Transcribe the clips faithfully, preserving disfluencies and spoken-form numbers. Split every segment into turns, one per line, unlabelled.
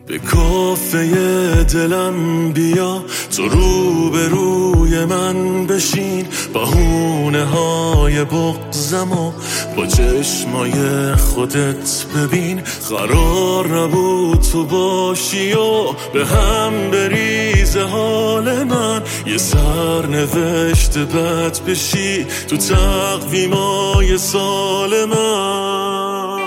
به کافه دلم بیا، تو رو به روی من بشین، بهونه های بغضمو با چشمای خودت ببین. قرار نبود تو باشی و به هم بریزه حال من، یه سرنوشت بد بشی تو تقویمای سال من.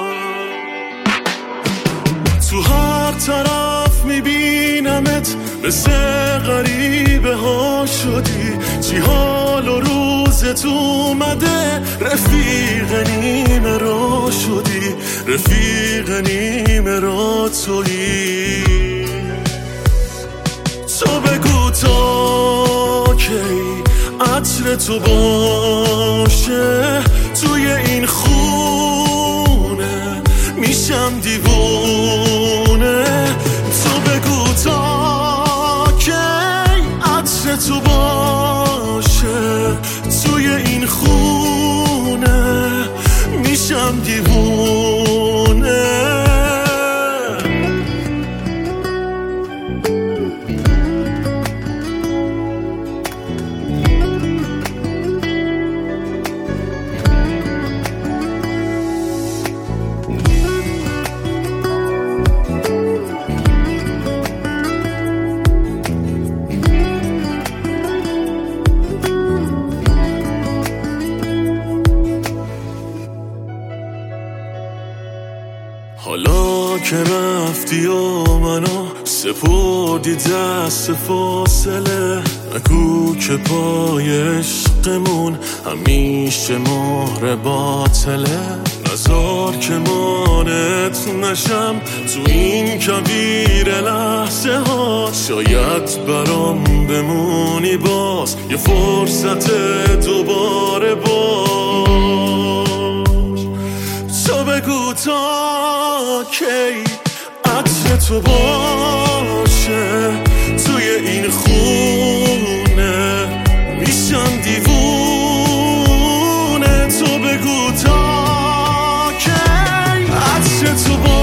تو هر طرف میبینمت مثل غریبه ها شدی، چی حال و روزت اومده، رفیق نیمه را شدی، رفیق نیمه را تویی. تو بگو تا کی عطر تو باشه توی این خونه، میشم دیوونه. تو بگو تا کی عطر تو باشه توی این خونه، میشم دیوونه. حالا که رفتی و منو سپردی دست فاصله، نگو که پای عشقمون همیشه مهر باطله. نزار که مانت نشم تو این کبیر لحظه ها، شاید برام بمونی باز یه فرصت دوباره باز. تو بگو تا کی عطر تو باشه توی این خونه، میشم دیوونه. تو بگو تا کی عطر تو باشه